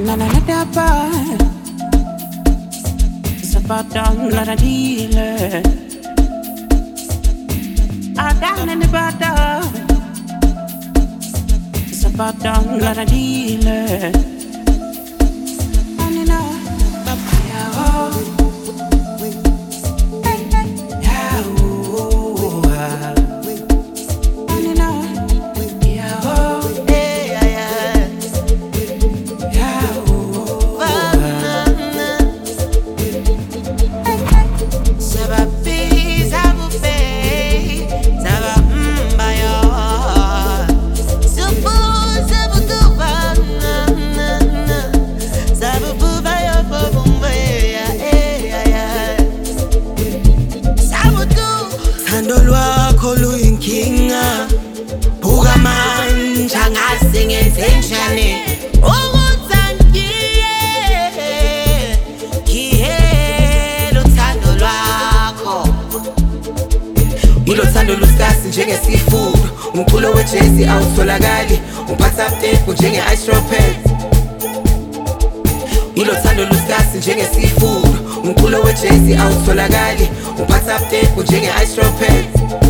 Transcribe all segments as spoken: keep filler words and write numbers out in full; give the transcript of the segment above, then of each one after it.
Na na na da ba, sabadang la da dealer. Adang na ni bada, sabadang la da dealer. Anina, ya oh, ya oh, anina, ya oh, Hey, yeah, yeah. ya oh. Ça va payer, ça vous paye, ça va m'bayo. Ça vous, ça vous tout va, ça vous vous bayo pour m'bayo, yeah, yeah. Ça vous tout. Thando lwakho luyinkinga, buka manje angazi ngenzenjani. Ilo thando luskasi njenge seafood, umculo wejesi awutholakali, uphatha uptepu njenge ice rocket. Ilo thando luskasi njenge seafood, umculo wejesi awutholakali, uphatha uptepu njenge ice rocket.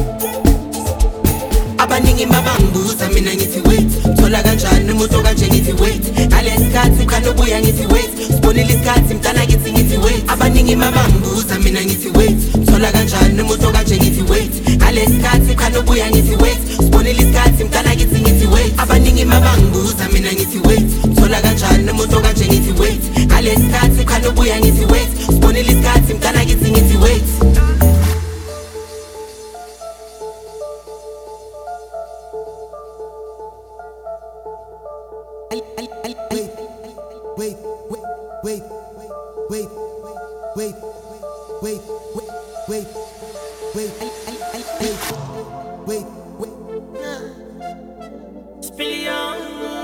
Abaningi mabangibuza mina ngithi wait, thola kanjani umuntu kanje ngithi wait, ngalesikhathi khani ubuya ngithi wait, sibonile isikhathi mntana ngithi ngithi wait. Abaningi mabangibuza mina ngithi wait, thola kanjani umuntu kanje ngithi wait, ngalesikhathi khani ubuya ngithi wait, sibonile isikhathi mntana ngithi ngithi wait. Abaningi mabangibuza mina ngithi wait, thola kanjani umuntu kanje ngithi wait, ngalesikhathi khani ubuya ngithi wait, sibonile isikhathi mntana ngithi ngithi wait. Wait, wait, wait, wait, wait, wait, wait, wait, wait, wait, wait. Spillion.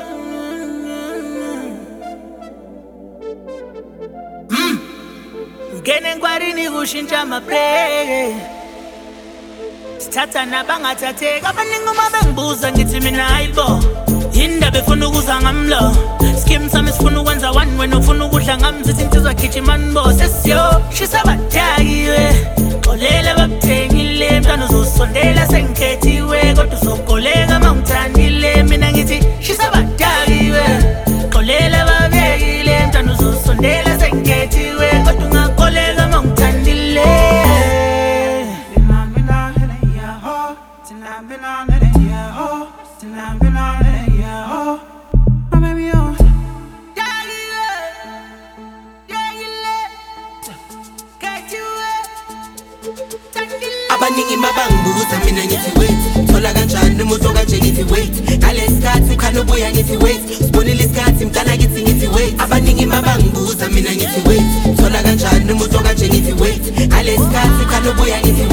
Ngene ngwarini kushintsha amaplay. Sithatha nabangathatheka abaningi uma bengibuza ngithi mina hayibo. Indaba efuna ukuza ngamlo. Skim sami sifuna ukwenza one wena ufuna ukudla ngami sithi insizwa gijima mbo sesiyo shisa badakiwe. Xolela babuthengile mntwana uzosondela sengikhethiwe kodwa uzokoleka mawungithandile mina ngithi shisa badakiwe. Xolela babekile mntwana uzosondela sengikhethiwe kodwa ungakoleka mawungithandile. Abaningi mabangibuza mina ngithi wait, thola kanjani umuntu kanje ngithi wait, ngalesikhathi khani ubuya ngithi wait, sibonile isikhathi mntana ngithi ngithi wait. Abaningi mabangibuza mina ngithi wait, thola kanjani umuntu kanje ngithi wait, ngalesikhathi khani ubuya ngithi